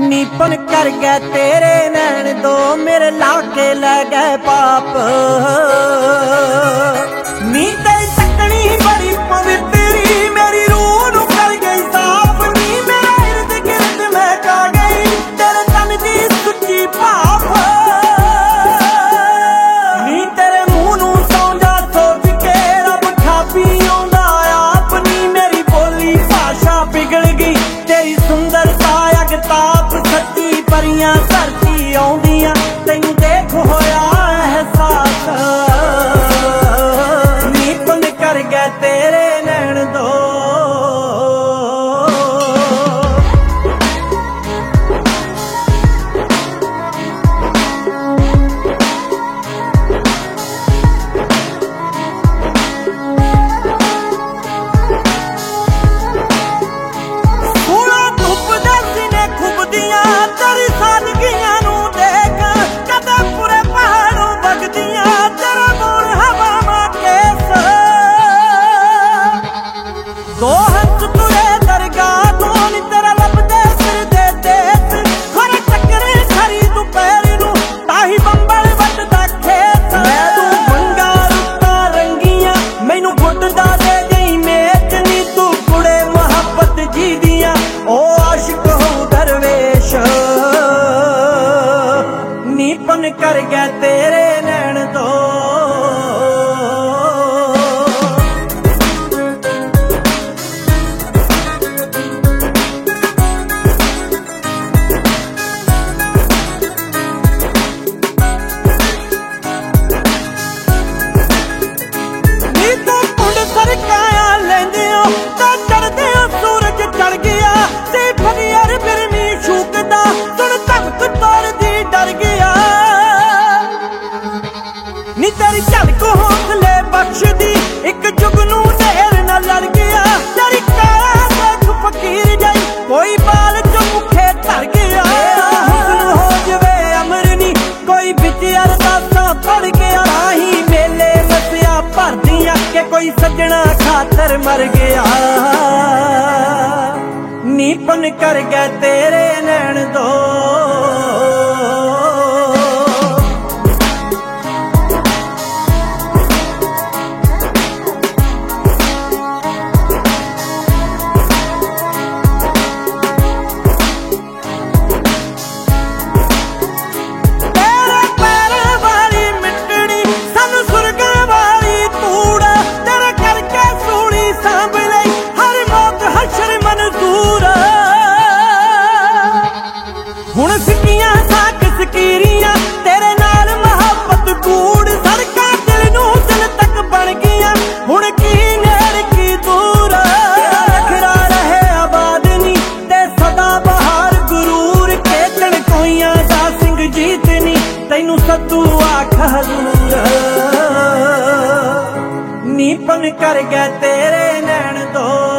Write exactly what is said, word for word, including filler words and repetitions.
नीपन कर गए तेरे नैन दो मेरे लाके ले गए पाप। नी तेरी तकनी बड़ी पवित्री मेरी रूह नू कर गई साफ। नी मेरा इर्द गिर्द मैं का गई तेरे तन दी सुच्ची भाप। नी तेरे मुंह नू सौंजा सोच के रब खापी आउंदा आप। नी मेरी बोली भाषा बिगड़ गई तेरी सुंदरता अगताप। सच्ची परियां धरती आउंदियां तैनू देख होया एहसास। नीपन कर गए तेरे नैन दो दो हंस तुरे दरगाह तो नी तेरा लब दे सिर दे देस। खरे चक्करे खरी तू पैरी नू ताही बंबल वटदा खेत। मैं तू मंगा रुत्ता रंगियां मैनू घुटदा दे गई मेच। नी तू कुड़े मुहब्बत जी दियां ओ आशिक हो दरवेश। नीपन कर गए तेरे नैन दो नी तेरी झलक हौसले बख्शदी एक जुगनू नहर न लड़ गया। तेरी काला देख फकीर जाई कोई बाल चो मुखे धर गया। हुस्न हो जवे अमर नी कोई बिच अरदासां पढ़ गया। ताही मेले मसिया भरदियां के कोई सजना खातर मर गया। नीपन कर गए तेरे नैन दो हुण सिक्कियां साक सकीरियां तेरे नाल मुहब्बत कूड़। सड़कां दिल नू दिल तक बन गईयां हुण की नेड़ की दूर। तेरा रखड़ा रहे आबाद नी ते सदा बहार गुरूर। के चणकोइयां दा सिंह जीत नी तैनू सद्दू आख हजूर। नीपन कर गए तेरे नैन दो